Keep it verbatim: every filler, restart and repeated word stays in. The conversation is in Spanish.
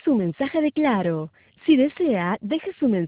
su mensaje de Claro. Si desea, deje su mensaje.